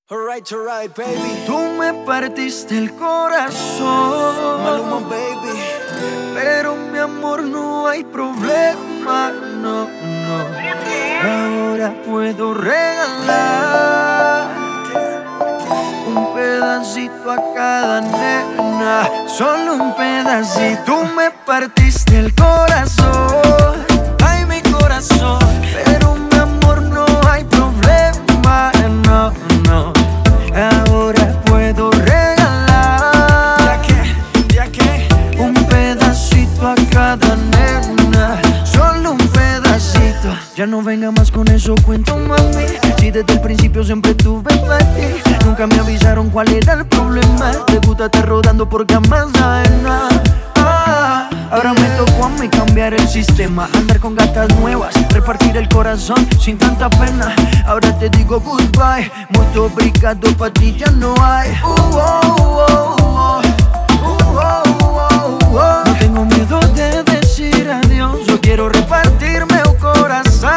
Alright, baby. Tú me partiste el corazón, Maluma, baby. pero mi amor no hay problema, no. Ahora puedo regalar un pedacito a cada nena, solo un pedacito. Tú me partiste el corazón, ay mi corazón, pero mi amor no hay problema, no. Ahora puedo regalar un pedacito a cada nena, solo un pedacito. Ya no venga más con eso, cuento mami. Si desde el principio siempre tuve para ti, nunca me avisaron cuál era el problema. Te gusta estar rodando por camas ajenas. Ahora me tocó a mí cambiar el sistema, andar con gatas nuevas, repartir el corazón sin tanta pena. Ahora te digo goodbye, muito obrigado, pa' ti ya no hay. No tengo miedo de decir adiós, yo quiero repartirme el corazón.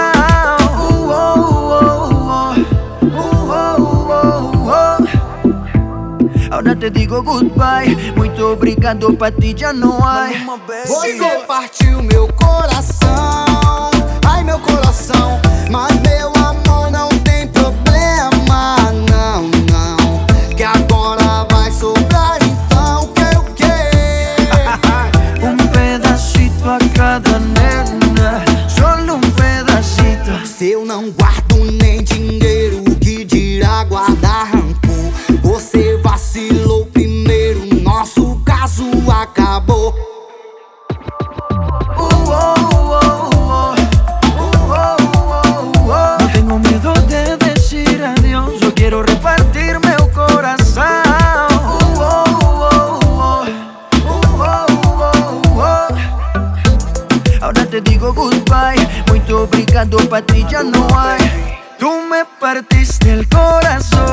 Ahora te digo goodbye, muito obrigado, pa' ti já não hay. Você partiu meu coração, ai meu coração. Mas meu amor não tem problema, não. Que agora vai sobrar, então quero o quê? Um pedacito a cada nena, solo um pedacito. Se eu não guardo nem dinheiro, que dirá guardar rancor? Você vacilou primeiro, nosso caso acabou. No tengo miedo de decir adiós, yo quiero repartirme el corazón. Ahora te digo goodbye, muito obrigado, pa' ti ya no hay. Tú me partiste el corazón.